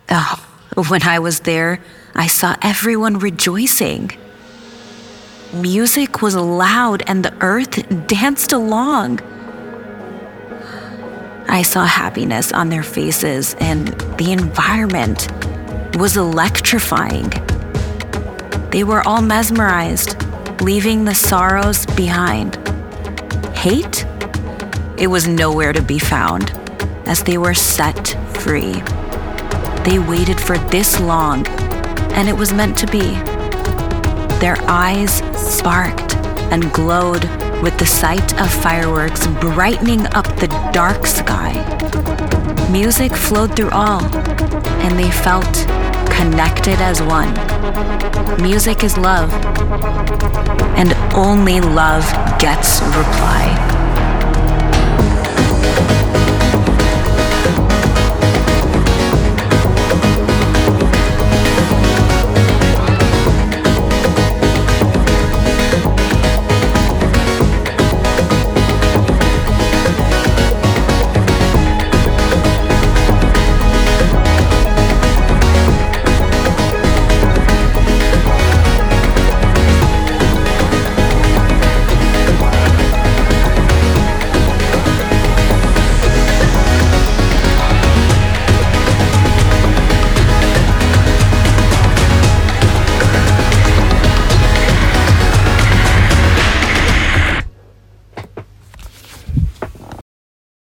Oh, when I was there, I saw everyone rejoicing. Music was loud and the earth danced along. I saw happiness on their faces and the environment was electrifying. They were all mesmerized, leaving the sorrows behind. Hate? It was nowhere to be found, as they were set free. They waited for this long, and it was meant to be. Their eyes sparked and glowed with the sight of fireworks brightening up the dark sky. Music flowed through all, and they felt connected as one. Music is love, and only love gets reply.